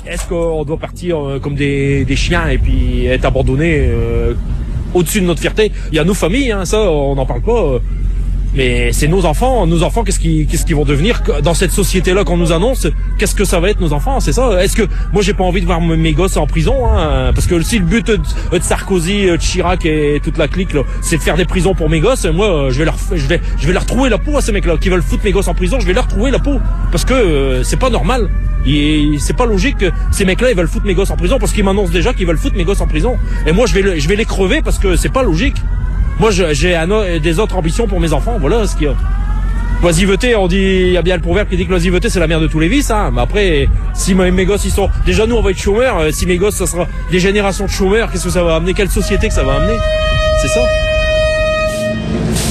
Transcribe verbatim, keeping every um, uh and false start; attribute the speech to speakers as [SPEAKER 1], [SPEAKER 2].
[SPEAKER 1] est-ce qu'on doit partir euh, comme des, des chiens et puis être abandonnés euh, au-dessus de notre fierté? Il y a nos familles, hein, ça, on n'en parle pas. Euh, mais c'est nos enfants. Nos enfants, qu'est-ce qu'ils qu'est-ce qu'ils vont devenir dans cette société-là qu'on nous annonce? Qu'est-ce que ça va être, nos enfants? C'est ça. Est-ce que moi, j'ai pas envie de voir mes gosses en prison, hein, parce que si le but de, de Sarkozy, de Chirac et toute la clique, là, c'est de faire des prisons pour mes gosses, moi, je vais leur, je vais, je vais leur trouver la peau à ces mecs-là qui veulent foutre mes gosses en prison. Je vais leur trouver la peau parce que euh, c'est pas normal. Et c'est pas logique que ces mecs-là ils veulent foutre mes gosses en prison parce qu'ils m'annoncent déjà qu'ils veulent foutre mes gosses en prison. Et moi, je vais, le, je vais les crever parce que c'est pas logique. Moi, j'ai des autres ambitions pour mes enfants. Voilà ce qu'il y a. L'oisiveté, on dit, il y a bien le proverbe qui dit que l'oisiveté c'est la mère de tous les vices, hein. Mais après, si mes, mes gosses ils sont, déjà nous on va être chômeurs. Si mes gosses ça sera des générations de chômeurs, qu'est-ce que ça va amener? Quelle société que ça va amener? C'est ça.